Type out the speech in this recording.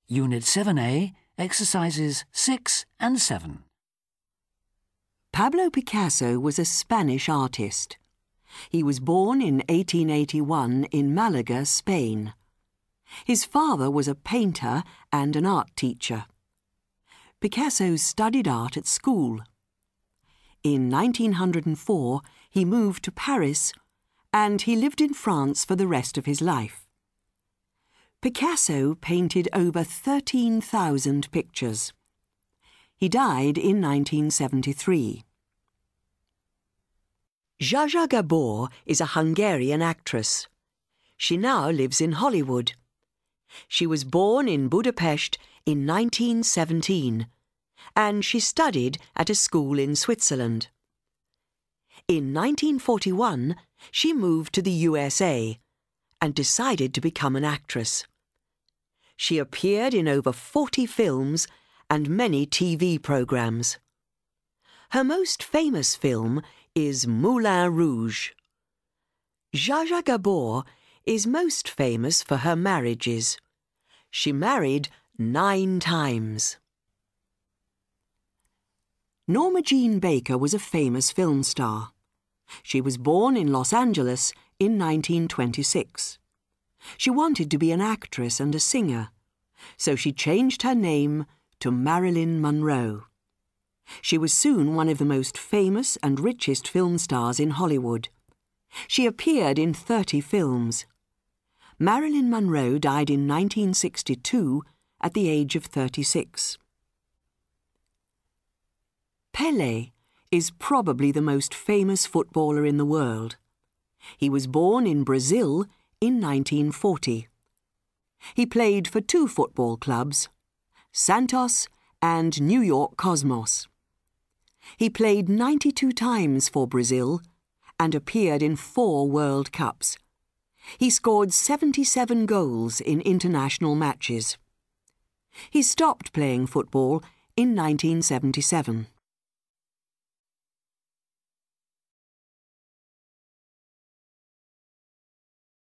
Unit 7A, exercises 6 and 7. Pablo Picasso was a Spanish artist. He was born in 1881 in Malaga, Spain. His father was a painter and an art teacher. Picasso studied art at school. In 1904, he moved to Paris, and he lived in France for the rest of his life. Picasso painted over 13,000 pictures. He died in 1973. Zsa Zsa Gabor is a Hungarian actress. She now lives in Hollywood. She was born in Budapest in 1917, and she studied at a school in Switzerland. In 1941, she moved to the USA and decided to become an actress. She appeared in over 40 films and many TV programs. Her most famous film is Moulin Rouge. Zsa Zsa Gabor is most famous for her marriages. She married 9 times. Norma Jean Baker was a famous film star. She was born in Los Angeles in 1926. She wanted to be an actress and a singer, so she changed her name to Marilyn Monroe. She was soon one of the most famous and richest film stars in Hollywood. She appeared in 30 films. Marilyn Monroe died in 1962 at the age of 36. Pelé is probably the most famous footballer in the world. He was born in Brazil in 1940. He played for 2 football clubs, Santos and New York Cosmos. He played 92 times for Brazil and appeared in 4 World Cups. He scored 77 goals in international matches. He stopped playing football in 1977.